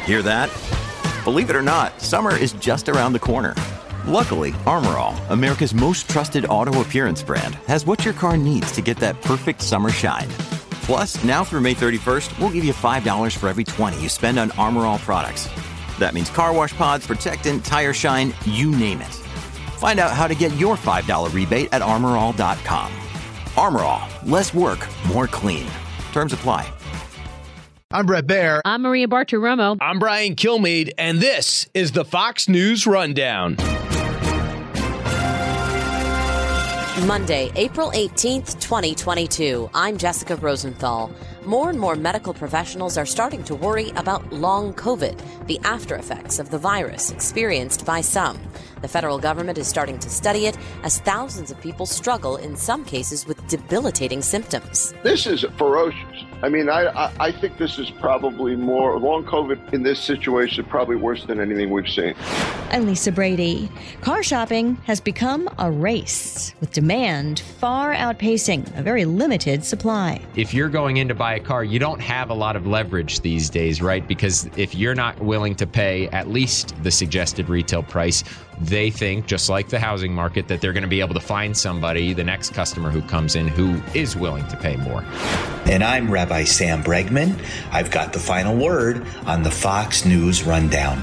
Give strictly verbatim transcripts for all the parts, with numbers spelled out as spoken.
Hear that? Believe it or not, summer is just around the corner. Luckily, Armor All, America's most trusted auto appearance brand, has what your car needs to get that perfect summer shine. Plus, now through May thirty-first, we'll give you five dollars for every twenty you spend on Armor All products. That means car wash pods, protectant, tire shine, you name it. Find out how to get your five dollars rebate at armor all dot com. Armor All, less work, more clean. Terms apply. I'm Brett Baer. I'm Maria Bartiromo. I'm Brian Kilmeade, and this is the Fox News Rundown. Monday, April eighteenth, twenty twenty-two. I'm Jessica Rosenthal. More and more medical professionals are starting to worry about long COVID, the after effects of the virus experienced by some. The federal government is starting to study it as thousands of people struggle, in some cases, with debilitating symptoms. This is ferocious. I mean, I, I, I think this is probably more, long COVID in this situation, probably worse than anything we've seen. I'm Lisa Brady. Car shopping has become a race, with demand far outpacing a very limited supply. If you're going in to buy a car, you don't have a lot of leverage these days, right? Because if you're not willing to pay at least the suggested retail price, they think, just like the housing market, that they're going to be able to find somebody, the next customer who comes in, who is willing to pay more. And I'm Rabbi Sam Bregman. I've got the final word on the Fox News Rundown.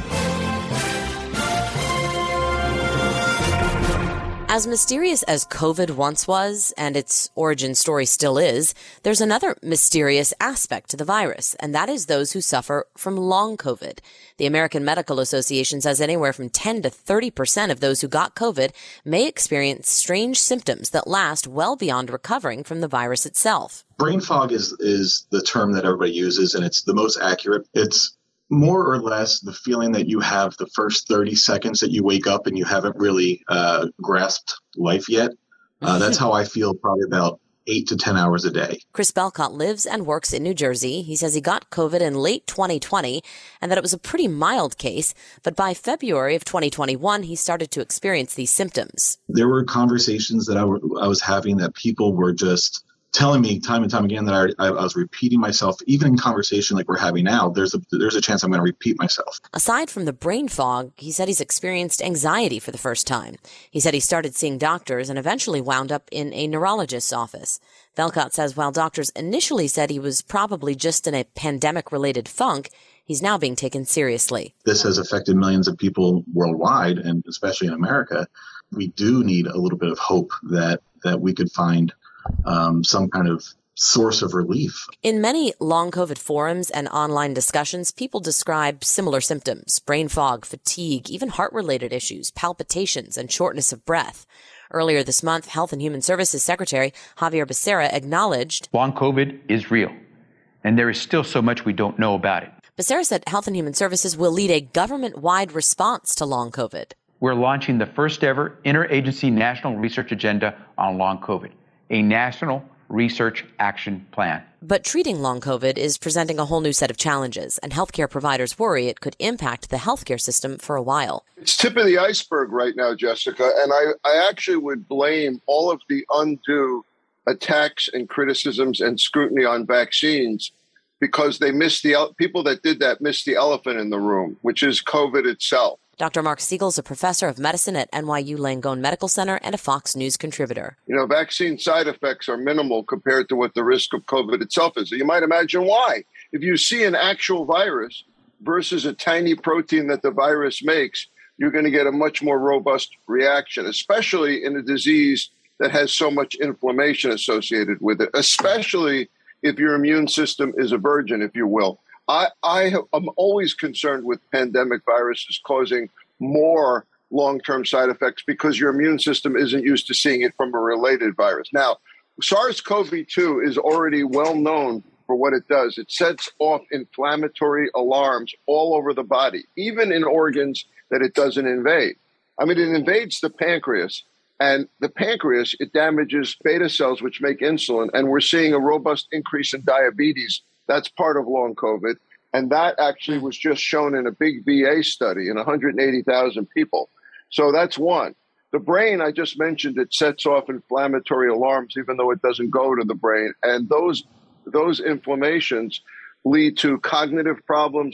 As mysterious as COVID once was, and its origin story still is, there's another mysterious aspect to the virus, and that is those who suffer from long COVID. The American Medical Association says anywhere from ten to thirty percent of those who got COVID may experience strange symptoms that last well beyond recovering from the virus itself. Brain fog is, is the term that everybody uses, and it's the most accurate. It's more or less the feeling that you have the first thirty seconds that you wake up and you haven't really uh, grasped life yet. Uh, that's how I feel probably about eight to ten hours a day. Chris Belcott lives and works in New Jersey. He says he got COVID in late twenty twenty and that it was a pretty mild case. But by February of twenty twenty-one, he started to experience these symptoms. There were conversations that I, w- I was having that people were just telling me time and time again that I, I was repeating myself. Even in conversation like we're having now, there's a there's a chance I'm going to repeat myself. Aside from the brain fog, he said he's experienced anxiety for the first time. He said he started seeing doctors and eventually wound up in a neurologist's office. Belcott says while doctors initially said he was probably just in a pandemic-related funk, he's now being taken seriously. This has affected millions of people worldwide, and especially in America. We do need a little bit of hope that that we could find Um, some kind of source of relief. In many long COVID forums and online discussions, people describe similar symptoms: brain fog, fatigue, even heart-related issues, palpitations, and shortness of breath. Earlier this month, Health and Human Services Secretary Xavier Becerra acknowledged long COVID is real, and there is still so much we don't know about it. Becerra said Health and Human Services will lead a government-wide response to long COVID. We're launching the first ever interagency national research agenda on long COVID. A national research action plan. But treating long COVID is presenting a whole new set of challenges, and healthcare providers worry it could impact the healthcare system for a while. It's tip of the iceberg right now, Jessica, and I, I actually would blame all of the undue attacks and criticisms and scrutiny on vaccines because they missed the people that did that missed the elephant in the room, which is COVID itself. Doctor Mark Siegel is a professor of medicine at N Y U Langone Medical Center and a Fox News contributor. You know, vaccine side effects are minimal compared to what the risk of COVID itself is. You might imagine why. If you see an actual virus versus a tiny protein that the virus makes, you're going to get a much more robust reaction, especially in a disease that has so much inflammation associated with it, especially if your immune system is a virgin, if you will. I, I have, I'm always concerned with pandemic viruses causing more long-term side effects because your immune system isn't used to seeing it from a related virus. Now, SARS-C o V two is already well known for what it does. It sets off inflammatory alarms all over the body, even in organs that it doesn't invade. I mean, it invades the pancreas, and the pancreas, it damages beta cells, which make insulin, and we're seeing a robust increase in diabetes. That's part of long COVID. And that actually was just shown in a big V A study in one hundred eighty thousand people. So that's one. The brain, I just mentioned, it sets off inflammatory alarms, even though it doesn't go to the brain. And those those inflammations lead to cognitive problems,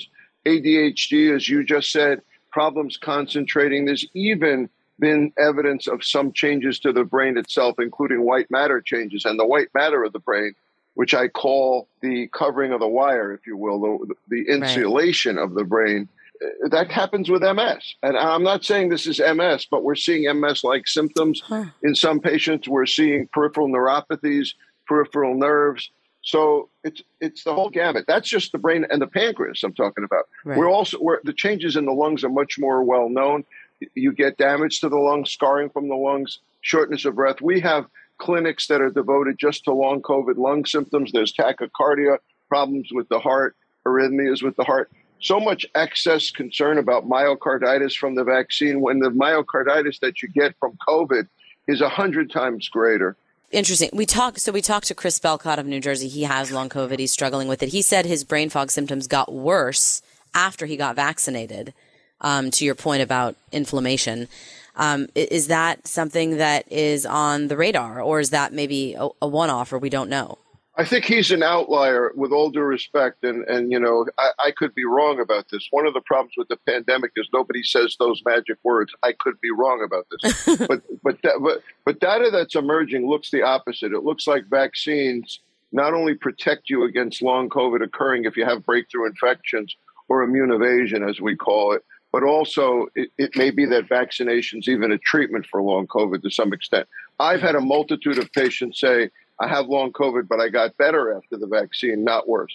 A D H D, as you just said, problems concentrating. There's even been evidence of some changes to the brain itself, including white matter changes. And the white matter of the brain, which I call the covering of the wire, if you will, the, the insulation right. of the brain, that happens with M S. And I'm not saying this is M S, but we're seeing M S-like symptoms. Huh. In some patients, we're seeing peripheral neuropathies, peripheral nerves. So it's it's the whole gamut. That's just the brain and the pancreas I'm talking about. Right. We're also we're, the changes in the lungs are much more well known. You get damage to the lungs, scarring from the lungs, shortness of breath. We have clinics that are devoted just to long COVID lung symptoms. There's tachycardia, problems with the heart, arrhythmias with the heart. So much excess concern about myocarditis from the vaccine when the myocarditis that you get from COVID is a hundred times greater. Interesting. We talked, so we talked to Chris Belcott of New Jersey. He has long COVID. He's struggling with it. He said his brain fog symptoms got worse after he got vaccinated. Um, to your point about inflammation, um, is that something that is on the radar, or is that maybe a, a one-off, or we don't know? I think he's an outlier, with all due respect, and, and you know, I, I could be wrong about this. One of the problems with the pandemic is nobody says those magic words. I could be wrong about this, but but that, but but data that's emerging looks the opposite. It looks like vaccines not only protect you against long COVID occurring if you have breakthrough infections or immune evasion, as we call it, but also it, it may be that vaccination's even a treatment for long COVID to some extent. I've had a multitude of patients say, I have long COVID, but I got better after the vaccine, not worse.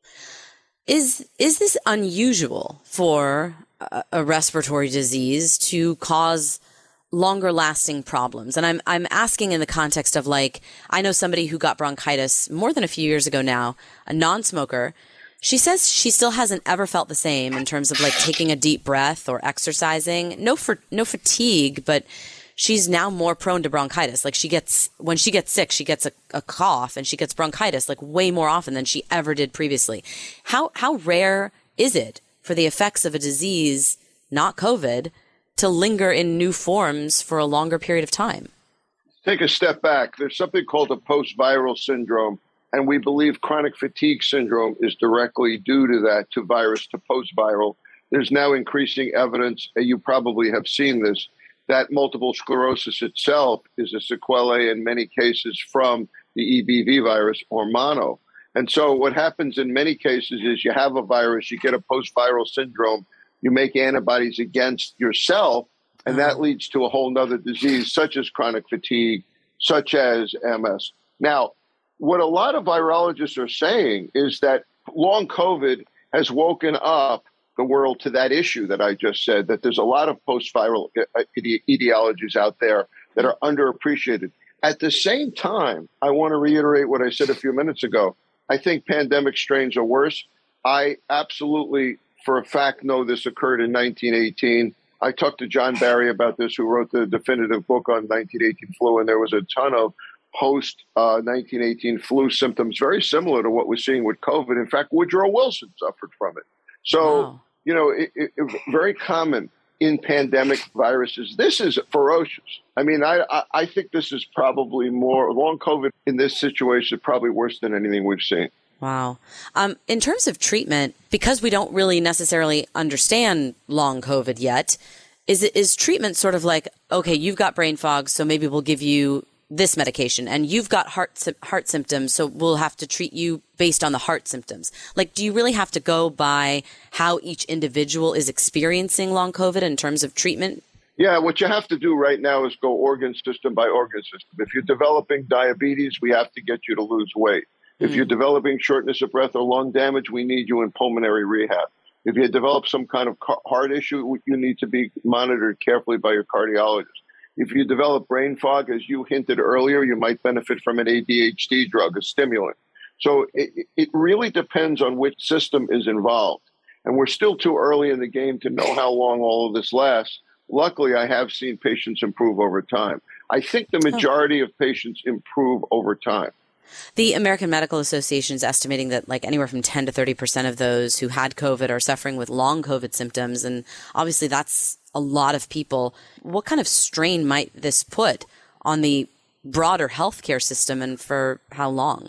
Is is this unusual for a, a respiratory disease to cause longer lasting problems? And I'm I'm asking in the context of, like, I know somebody who got bronchitis more than a few years ago now, a non-smoker. She says she still hasn't ever felt the same in terms of like taking a deep breath or exercising. No for no fatigue, but she's now more prone to bronchitis. Like she gets, when she gets sick, she gets a, a cough and she gets bronchitis like way more often than she ever did previously. How, how rare is it for the effects of a disease, not COVID, to linger in new forms for a longer period of time? Take a step back. There's something called a post-viral syndrome, and we believe chronic fatigue syndrome is directly due to that, to virus, to post-viral. There's now increasing evidence, and you probably have seen this, that multiple sclerosis itself is a sequelae in many cases from the E B V virus or mono. And so what happens in many cases is you have a virus, you get a post-viral syndrome, you make antibodies against yourself, and that leads to a whole nother disease, such as chronic fatigue, such as M S. Now, what a lot of virologists are saying is that long COVID has woken up the world to that issue that I just said, that there's a lot of post-viral ide- etiologies out there that are underappreciated. At the same time, I want to reiterate what I said a few minutes ago. I think pandemic strains are worse. I absolutely, for a fact, know this occurred in nineteen eighteen. I talked to John Barry about this, who wrote the definitive book on nineteen eighteen flu, and there was a ton of post uh, nineteen eighteen flu symptoms very similar to what we're seeing with COVID. In fact, Woodrow Wilson suffered from it. So, wow. you know, it, it, it, very common in pandemic viruses. This is ferocious. I mean, I, I, I think this is probably more, long COVID in this situation is probably worse than anything we've seen. Wow. Um, in terms of treatment, because we don't really necessarily understand long COVID yet, is it, is treatment sort of like, okay, you've got brain fog, so maybe we'll give you this medication, and you've got heart heart symptoms, so we'll have to treat you based on the heart symptoms. Like, do you really have to go by how each individual is experiencing long COVID in terms of treatment? Yeah, what you have to do right now is go organ system by organ system. If you're developing diabetes, we have to get you to lose weight. If mm. you're developing shortness of breath or lung damage, we need you in pulmonary rehab. If you develop some kind of heart issue, you need to be monitored carefully by your cardiologist. If you develop brain fog, as you hinted earlier, you might benefit from an A D H D drug, a stimulant. So it, it really depends on which system is involved. And we're still too early in the game to know how long all of this lasts. Luckily, I have seen patients improve over time. I think the majority oh. of patients improve over time. The American Medical Association is estimating that like anywhere from ten to thirty percent of those who had COVID are suffering with long COVID symptoms. And obviously that's a lot of people. What kind of strain might this put on the broader healthcare system, and for how long?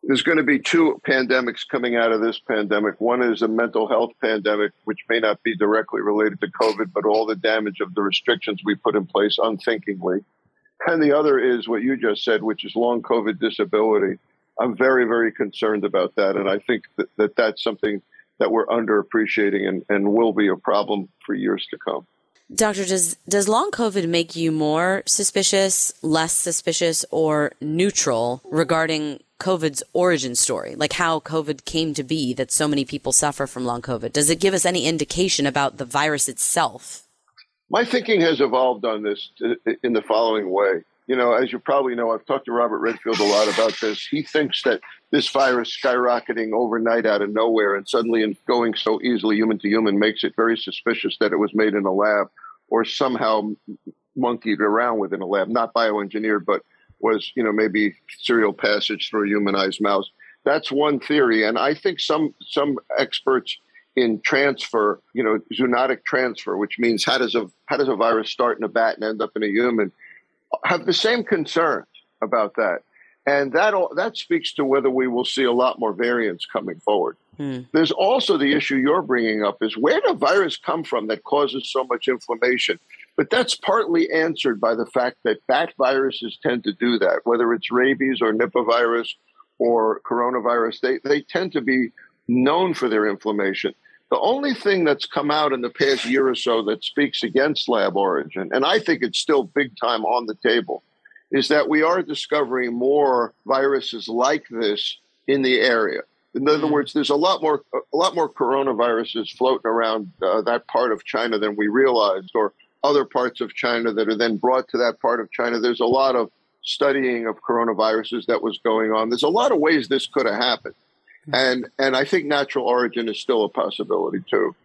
There's going to be two pandemics coming out of this pandemic. One is a mental health pandemic, which may not be directly related to COVID, but all the damage of the restrictions we put in place unthinkingly. And the other is what you just said, which is long COVID disability. I'm very, very concerned about that. And I think that, that that's something that we're underappreciating and, and will be a problem for years to come. Doctor, does does long COVID make you more suspicious, less suspicious, or neutral regarding COVID's origin story, like how COVID came to be, that so many people suffer from long COVID? Does it give us any indication about the virus itself? My thinking has evolved on this in the following way. You know, as you probably know, I've talked to Robert Redfield a lot about this. He thinks that this virus skyrocketing overnight out of nowhere and suddenly in going so easily human to human makes it very suspicious that it was made in a lab or somehow monkeyed around within a lab, not bioengineered, but was, you know, maybe serial passage through a humanized mouse. That's one theory. And I think some some experts in transfer, you know, zoonotic transfer, which means how does a how does a virus start in a bat and end up in a human, have the same concerns about that. And that that speaks to whether we will see a lot more variants coming forward. Hmm. There's also the issue you're bringing up is where did virus come from that causes so much inflammation? But that's partly answered by the fact that bat viruses tend to do that, whether it's rabies or Nipah virus or coronavirus. They, they tend to be known for their inflammation. The only thing that's come out in the past year or so that speaks against lab origin, and I think it's still big time on the table, is that we are discovering more viruses like this in the area. In other words, there's a lot more a lot more coronaviruses floating around uh, that part of China than we realized, or other parts of China that are then brought to that part of China. There's a lot of studying of coronaviruses that was going on. There's a lot of ways this could have happened. And and I think natural origin is still a possibility, too.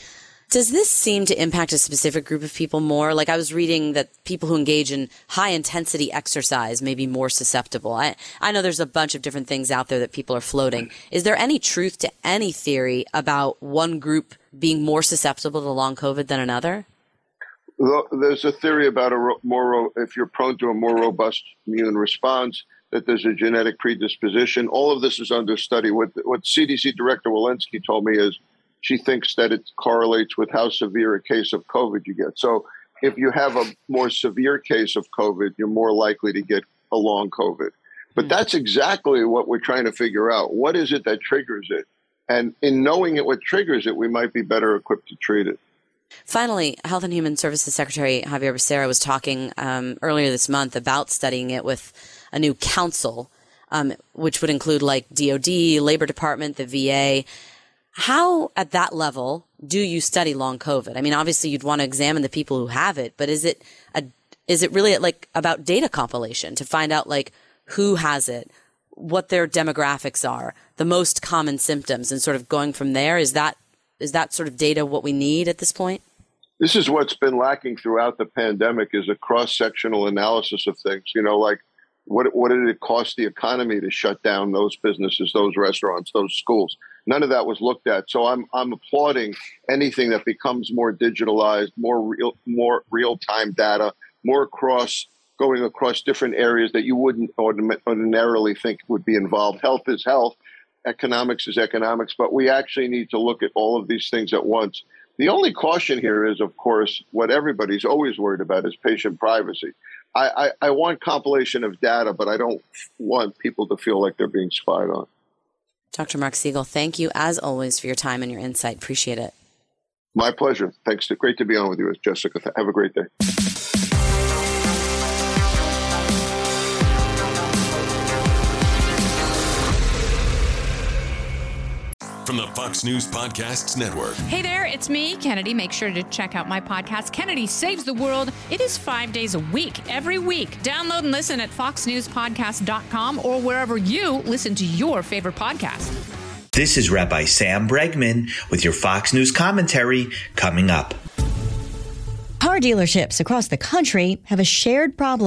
Does this seem to impact a specific group of people more? Like I was reading that people who engage in high intensity exercise may be more susceptible. I, I know there's a bunch of different things out there that people are floating. Is there any truth to any theory about one group being more susceptible to long COVID than another? There's a theory about a more, if you're prone to a more robust immune response, that there's a genetic predisposition. All of this is under study. What, what C D C Director Walensky told me is she thinks that it correlates with how severe a case of COVID you get. So if you have a more severe case of COVID, you're more likely to get a long COVID. But mm-hmm. that's exactly what we're trying to figure out. What is it that triggers it? And in knowing it, what triggers it, we might be better equipped to treat it. Finally, Health and Human Services Secretary Xavier Becerra was talking um, earlier this month about studying it with a new council, um, which would include like D O D, Labor Department, the V A. How, at that level, do you study long COVID? I mean, obviously, you'd want to examine the people who have it, but is it a, is it really like about data compilation to find out like who has it, what their demographics are, the most common symptoms, and sort of going from there? Is that is that sort of data what we need at this point? This is what's been lacking throughout the pandemic is a cross-sectional analysis of things. You know, like what what did it cost the economy to shut down those businesses, those restaurants, those schools? None of that was looked at. So I'm I'm applauding anything that becomes more digitalized, more real, more real-time data, more across going across different areas that you wouldn't ordinarily think would be involved. Health is health, economics is economics, but we actually need to look at all of these things at once. The only caution here is, of course, what everybody's always worried about is patient privacy. I, I, I want compilation of data, but I don't want people to feel like they're being spied on. Doctor Mark Siegel, thank you, as always, for your time and your insight. Appreciate it. My pleasure. Thanks. Great to be on with you, Jessica. Have a great day. From the Fox News Podcasts Network. Hey there, it's me, Kennedy. Make sure to check out my podcast, Kennedy Saves the World. It is five days a week, every week. Download and listen at fox news podcast dot com or wherever you listen to your favorite podcast. This is Rabbi Sam Bregman with your Fox News commentary coming up. Car dealerships across the country have a shared problem.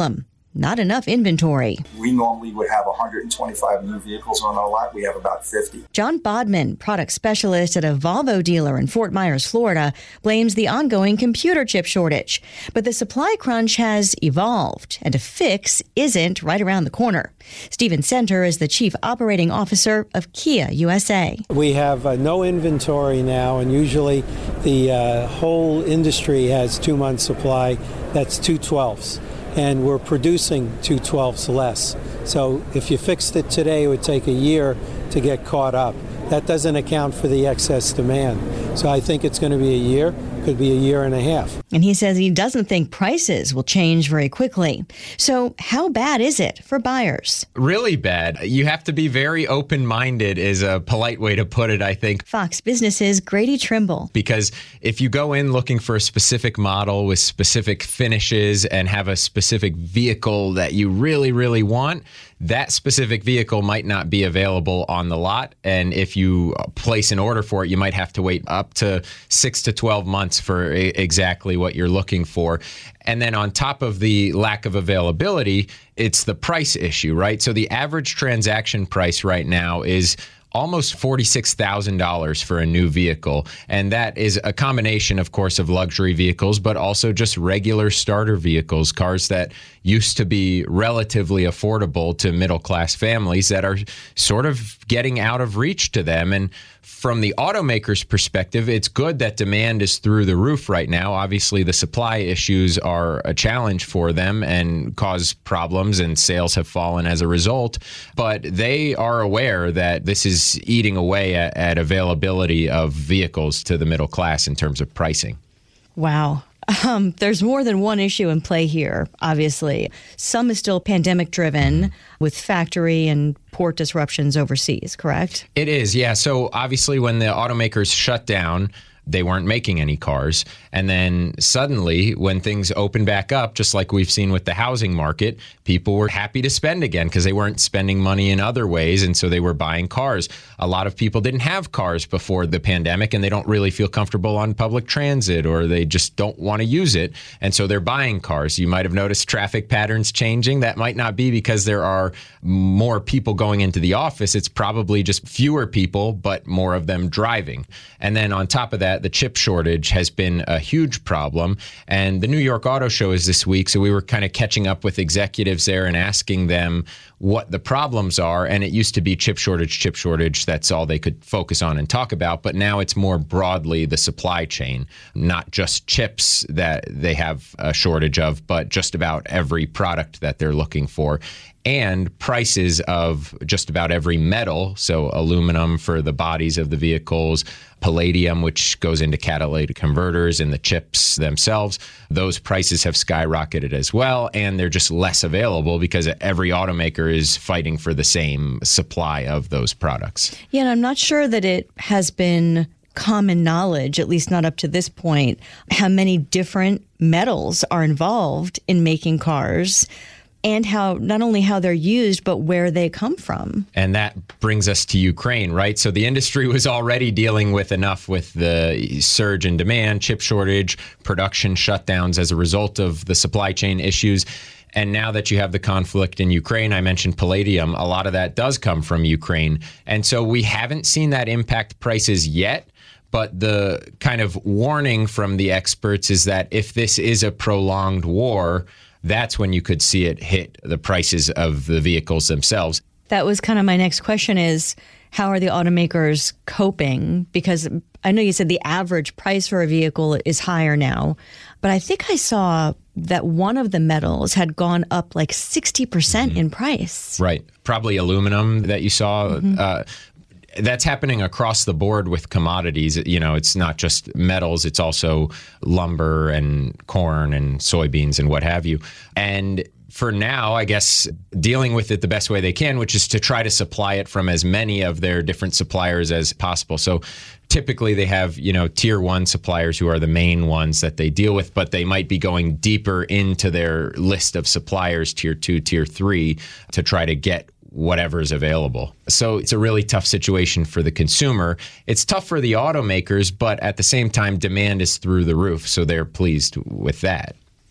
not enough inventory. We normally would have one hundred twenty-five new vehicles on our lot. We have about fifty. John Bodman, product specialist at a Volvo dealer in Fort Myers, Florida, blames the ongoing computer chip shortage. But the supply crunch has evolved, and a fix isn't right around the corner. Stephen Center is the chief operating officer of Kia U S A. We have uh, no inventory now, and usually the uh, whole industry has two months supply. That's two twelfths. And we're producing two twelfths less. So if you fixed it today, it would take a year to get caught up. That doesn't account for the excess demand. So I think it's going to be a year, could be a year and a half. And he says he doesn't think prices will change very quickly. So how bad is it for buyers? Really bad. You have to be very open-minded is a polite way to put it, I think. Fox Business's Grady Trimble. Because if you go in looking for a specific model with specific finishes and have a specific vehicle that you really, really want, that specific vehicle might not be available on the lot. And if you place an order for it, you might have to wait up to six to twelve months for a- exactly what you're looking for. And then on top of the lack of availability, it's the price issue, right? So the average transaction price right now is almost forty-six thousand dollars for a new vehicle. And that is a combination, of course, of luxury vehicles, but also just regular starter vehicles, cars that used to be relatively affordable to middle-class families that are sort of getting out of reach to them. And from the automaker's perspective, it's good that demand is through the roof right now. Obviously, the supply issues are a challenge for them and cause problems, and sales have fallen as a result. But they are aware that this is eating away at, at availability of vehicles to the middle class in terms of pricing. Wow. Um, there's more than one issue in play here, obviously. Some is still pandemic driven with factory and port disruptions overseas, correct? It is, yeah. So obviously when the automakers shut down, they weren't making any cars. And then suddenly, when things opened back up, just like we've seen with the housing market, people were happy to spend again because they weren't spending money in other ways. And so they were buying cars. A lot of people didn't have cars before the pandemic, and they don't really feel comfortable on public transit, or they just don't want to use it. And so they're buying cars. You might have noticed traffic patterns changing. That might not be because there are more people going into the office. It's probably just fewer people, but more of them driving. And then on top of that, the chip shortage has been a huge problem. And the New York Auto Show is this week, so we were kind of catching up with executives there and asking them what the problems are. And it used to be chip shortage, chip shortage. That's all they could focus on and talk about. But now it's more broadly the supply chain, not just chips that they have a shortage of, but just about every product that they're looking for. And prices of just about every metal, so aluminum for the bodies of the vehicles, palladium, which goes into catalytic converters, and the chips themselves, those prices have skyrocketed as well, and they're just less available because every automaker is fighting for the same supply of those products. Yeah, and I'm not sure that it has been common knowledge, at least not up to this point, how many different metals are involved in making cars, and how not only how they're used, but where they come from. And that brings us to Ukraine, right? So the industry was already dealing with enough with the surge in demand, chip shortage, production shutdowns as a result of the supply chain issues. And now that you have the conflict in Ukraine, I mentioned palladium, a lot of that does come from Ukraine. And so we haven't seen that impact prices yet. But the kind of warning from the experts is that if this is a prolonged war, that's when you could see it hit the prices of the vehicles themselves. That was kind of my next question is, how are the automakers coping? Because I know you said the average price for a vehicle is higher now, but I think I saw that one of the metals had gone up like sixty percent mm-hmm. in price. Right. Probably aluminum that you saw. Mm-hmm. Uh, That's happening across the board with commodities. You know, it's not just metals, it's also lumber and corn and soybeans and what have you. And for now, I guess, dealing with it the best way they can, which is to try to supply it from as many of their different suppliers as possible. So typically they have, you know, tier one suppliers who are the main ones that they deal with, but they might be going deeper into their list of suppliers, tier two, tier three, to try to get whatever is available. So it's a really tough situation for the consumer. It's tough for the automakers, but at the same time, demand is through the roof. So they're pleased with that.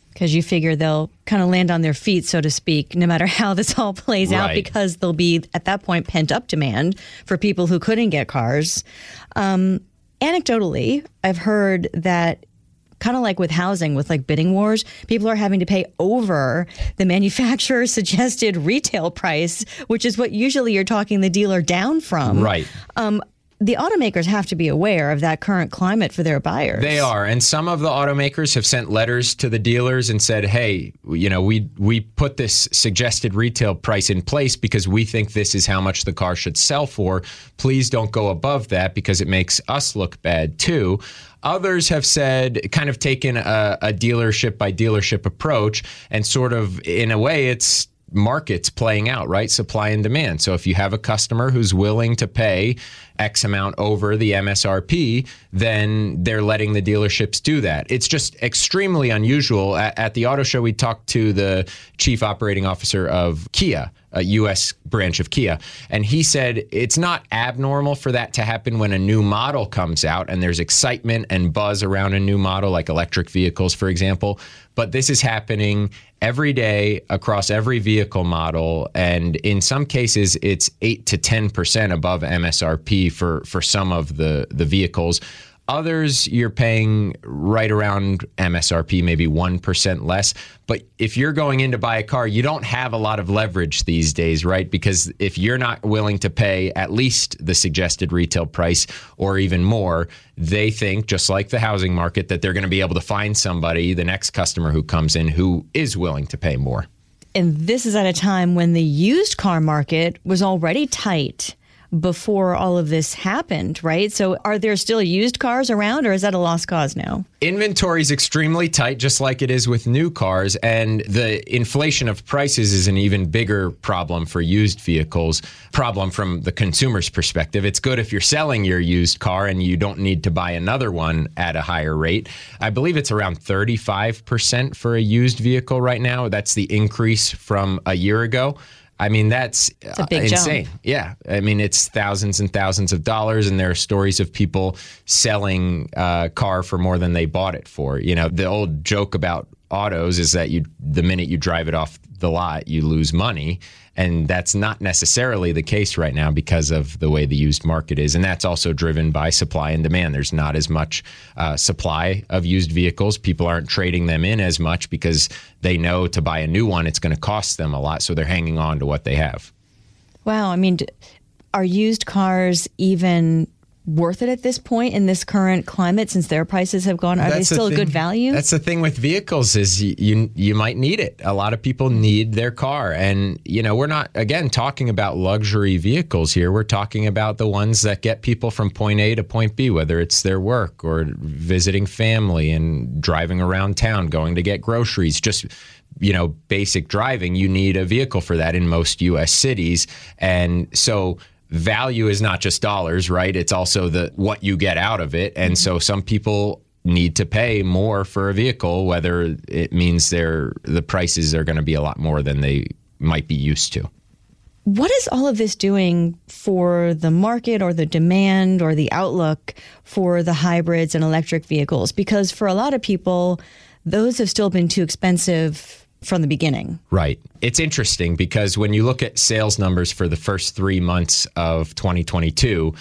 Because you figure they'll kind of land on their feet, so to speak, no matter how this all plays out, Right. because there'll be, at that point, pent-up demand for people who couldn't get cars. Um, anecdotally, I've heard that kind of like with housing, with like bidding wars, people are having to pay over the manufacturer's suggested retail price, which is what usually you're talking the dealer down from. Right. Um, the automakers have to be aware of that current climate for their buyers. They are. And some of the automakers have sent letters to the dealers and said, hey, you know, we we put this suggested retail price in place because we think this is how much the car should sell for. Please don't go above that because it makes us look bad too. Others have said, kind of taken a, a dealership by dealership approach, and sort of, in a way, it's markets playing out, right? Supply and demand. So if you have a customer who's willing to pay X amount over the M S R P, then they're letting the dealerships do that. It's just extremely unusual. At, at the auto show, we talked to the chief operating officer of Kia, a U S branch of Kia, and he said it's not abnormal for that to happen when a new model comes out and there's excitement and buzz around a new model, like electric vehicles, for example. But this is happening every day across every vehicle model, and in some cases, it's eight to ten percent above M S R P for for some of the the vehicles. Others, you're paying right around M S R P, maybe one percent less. But if you're going in to buy a car, you don't have a lot of leverage these days, right? Because if you're not willing to pay at least the suggested retail price or even more, they think, just like the housing market, that they're going to be able to find somebody, the next customer who comes in, who is willing to pay more. And this is at a time when the used car market was already tight before all of this happened, right? So are there still used cars around, or is that a lost cause now? Inventory is extremely tight, just like it is with new cars. And the inflation of prices is an even bigger problem for used vehicles, problem from the consumer's perspective. It's good if you're selling your used car and you don't need to buy another one at a higher rate. I believe it's around thirty-five percent for a used vehicle right now. That's the increase from a year ago. I mean, that's a big uh, insane. jump. Yeah. I mean, it's thousands and thousands of dollars. And there are stories of people selling a car for more than they bought it for. You know, the old joke about autos is that you, the minute you drive it off the lot, you lose money. And that's not necessarily the case right now because of the way the used market is. And that's also driven by supply and demand. There's not as much uh, supply of used vehicles. People aren't trading them in as much because they know to buy a new one, it's going to cost them a lot. So they're hanging on to what they have. Wow. I mean, are used cars even worth it at this point in this current climate, since their prices have gone? Are That's they still the a thing, good value? That's the thing with vehicles is you, you you might need it. A lot of people need their car. And, you know, we're not, again, talking about luxury vehicles here. We're talking about the ones that get people from point A to point B, whether it's their work or visiting family and driving around town, going to get groceries, just, you know, basic driving. You need a vehicle for that in most U S cities. And so value is not just dollars, right? It's also the what you get out of it. And so some people need to pay more for a vehicle, whether it means they're, the prices are going to be a lot more than they might be used to. What is all of this doing for the market or the demand or the outlook for the hybrids and electric vehicles? Because for a lot of people, those have still been too expensive from the beginning. Right. It's interesting because when you look at sales numbers for the first three months of twenty twenty-two,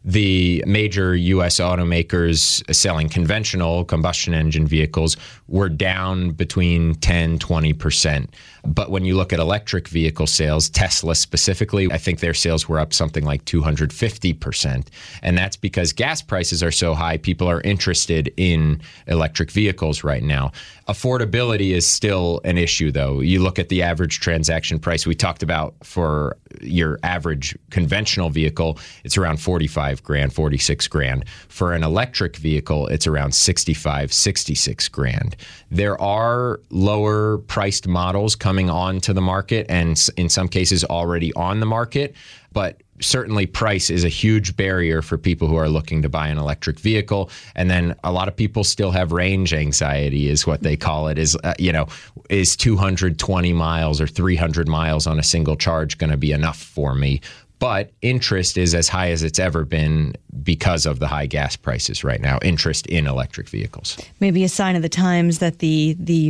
the major U S automakers selling conventional combustion engine vehicles were down between ten, twenty percent. But when you look at electric vehicle sales, Tesla specifically, I think their sales were up something like two hundred fifty percent. And that's because gas prices are so high, people are interested in electric vehicles right now. Affordability is still an issue, though. You look at the average transaction price we talked about for your average conventional vehicle, it's around forty-five grand, forty-six grand. For an electric vehicle, it's around sixty-five, sixty-six grand. There are lower priced models coming onto the market and in some cases already on the market, but certainly price is a huge barrier for people who are looking to buy an electric vehicle. And then a lot of people still have range anxiety, is what they call it, is, uh, you know, is two hundred twenty miles or three hundred miles on a single charge going to be enough for me? But interest is as high as it's ever been because of the high gas prices right now, interest in electric vehicles. Maybe a sign of the times that the the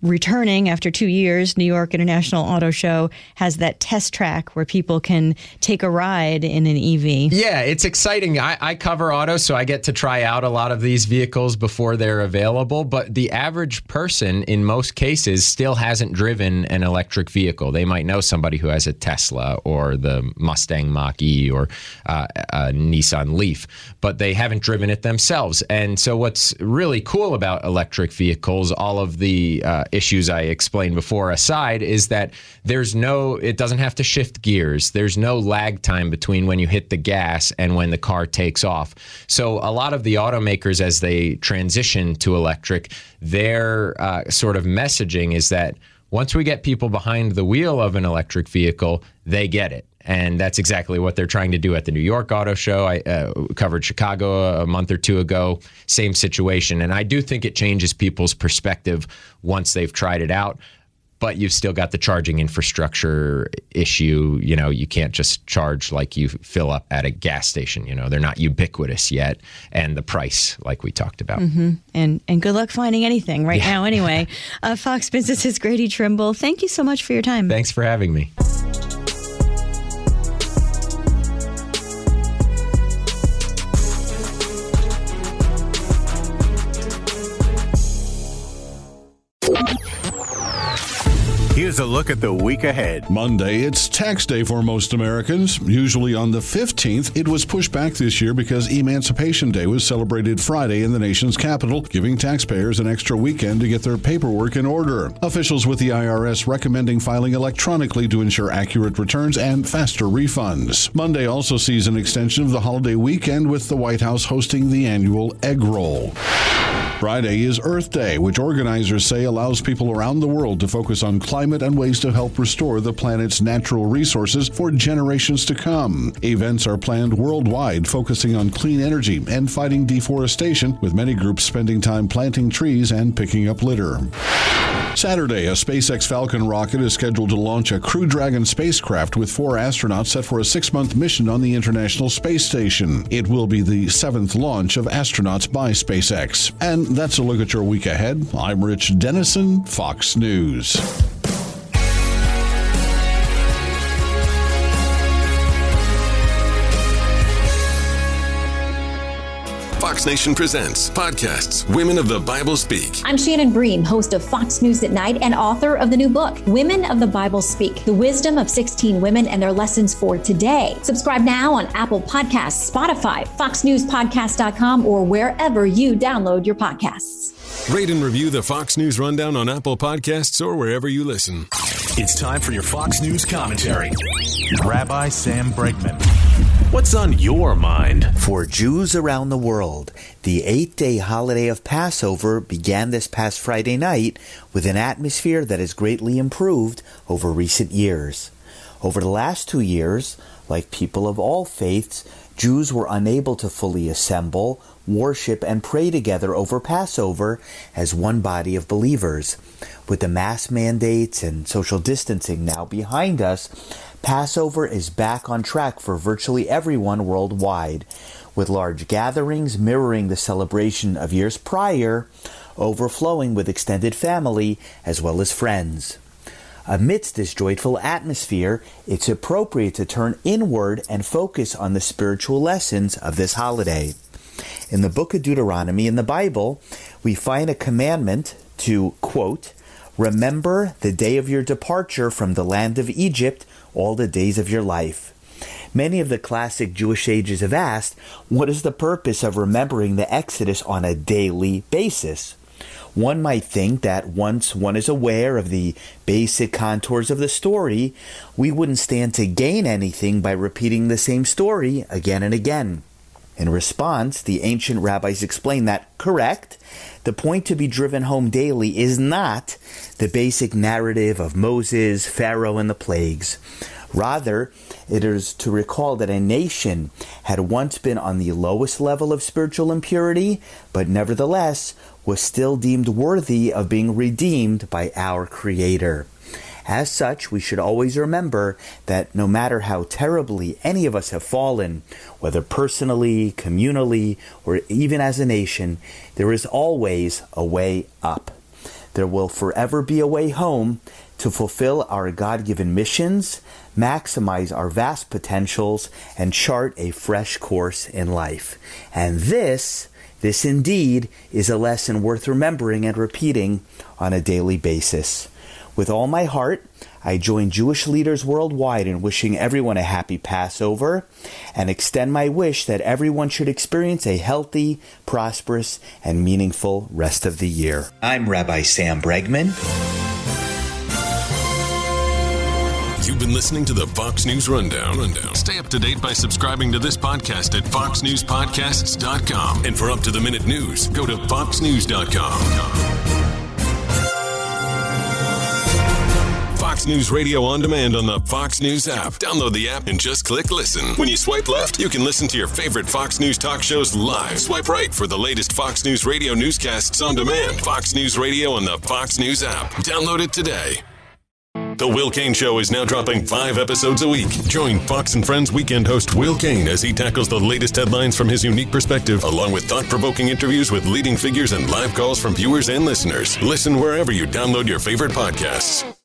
returning after two years. New York International Auto Show has that test track where people can take a ride in an E V. Yeah, it's exciting. I, I cover auto, so I get to try out a lot of these vehicles before they're available. But the average person, in most cases, still hasn't driven an electric vehicle. They might know somebody who has a Tesla or the Mustang Mach-E or uh, a Nissan Leaf, but they haven't driven it themselves. And so what's really cool about electric vehicles, all of the uh, issues I explained before aside, is that there's no, it doesn't have to shift gears. There's no lag time between when you hit the gas and when the car takes off. So a lot of the automakers, as they transition to electric, their uh, sort of messaging is that once we get people behind the wheel of an electric vehicle, they get it. And that's exactly what they're trying to do at the New York Auto Show. I uh, covered Chicago a month or two ago, same situation. And I do think it changes people's perspective once they've tried it out. But you've still got the charging infrastructure issue. You know, you can't just charge like you fill up at a gas station. You know, they're not ubiquitous yet. And the price, like we talked about. Mm-hmm. And and good luck finding anything right Yeah. now anyway. uh, Fox Business's Grady Trimble, thank you so much for your time. Thanks for having me. Here's a look at the week ahead. Monday, it's tax day for most Americans. Usually on the fifteenth, it was pushed back this year because Emancipation Day was celebrated Friday in the nation's capital, giving taxpayers an extra weekend to get their paperwork in order. Officials with the I R S recommending filing electronically to ensure accurate returns and faster refunds. Monday also sees an extension of the holiday weekend with the White House hosting the annual Egg Roll. Friday is Earth Day, which organizers say allows people around the world to focus on climate and ways to help restore the planet's natural resources for generations to come. Events are planned worldwide, focusing on clean energy and fighting deforestation, with many groups spending time planting trees and picking up litter. Saturday, a SpaceX Falcon rocket is scheduled to launch a Crew Dragon spacecraft with four astronauts set for a six-month mission on the International Space Station. It will be the seventh launch of astronauts by SpaceX. And that's a look at your week ahead. I'm Rich Dennison, Fox News. Fox Nation presents podcasts Women of the Bible Speak. I'm Shannon Bream, host of Fox News at Night and author of the new book, Women of the Bible Speak, The Wisdom of sixteen Women and Their Lessons for Today. Subscribe now on Apple Podcasts, Spotify, fox news podcast dot com, or wherever you download your podcasts. Rate and review the Fox News Rundown on Apple Podcasts or wherever you listen. It's time for your Fox News commentary. Rabbi Sam Bregman. What's on your mind? For Jews around the world, the eight-day holiday of Passover began this past Friday night with an atmosphere that has greatly improved over recent years. Over the last two years, like people of all faiths, Jews were unable to fully assemble, worship, and pray together over Passover as one body of believers. With the mask mandates and social distancing now behind us, Passover is back on track for virtually everyone worldwide, with large gatherings mirroring the celebration of years prior, overflowing with extended family as well as friends. Amidst this joyful atmosphere, it's appropriate to turn inward and focus on the spiritual lessons of this holiday. In the book of Deuteronomy in the Bible, we find a commandment to, quote, "Remember the day of your departure from the land of Egypt, all the days of your life." Many of the classic Jewish sages have asked, what is the purpose of remembering the Exodus on a daily basis? One might think that once one is aware of the basic contours of the story, we wouldn't stand to gain anything by repeating the same story again and again. In response, the ancient rabbis explain that, correct, the point to be driven home daily is not the basic narrative of Moses, Pharaoh, and the plagues. Rather, it is to recall that a nation had once been on the lowest level of spiritual impurity, but nevertheless was still deemed worthy of being redeemed by our Creator. As such, we should always remember that no matter how terribly any of us have fallen, whether personally, communally, or even as a nation, there is always a way up. there will forever be a way home to fulfill our God-given missions, maximize our vast potentials, and chart a fresh course in life. And this, this indeed, is a lesson worth remembering and repeating on a daily basis. With all my heart, I join Jewish leaders worldwide in wishing everyone a happy Passover and extend my wish that everyone should experience a healthy, prosperous, and meaningful rest of the year. I'm Rabbi Sam Bregman. You've been listening to the Fox News Rundown. Rundown. Stay up to date by subscribing to this podcast at fox news podcasts dot com. And for up-to-the-minute news, go to fox news dot com. Fox News Radio on demand on the Fox News app. Download the app and just click listen. When you swipe left, you can listen to your favorite Fox News talk shows live. Swipe right for the latest Fox News Radio newscasts on demand. Fox News Radio on the Fox News app. Download it today. The Will Cain Show is now dropping five episodes a week. Join Fox and Friends weekend host Will Cain as he tackles the latest headlines from his unique perspective, along with thought-provoking interviews with leading figures and live calls from viewers and listeners. Listen wherever you download your favorite podcasts.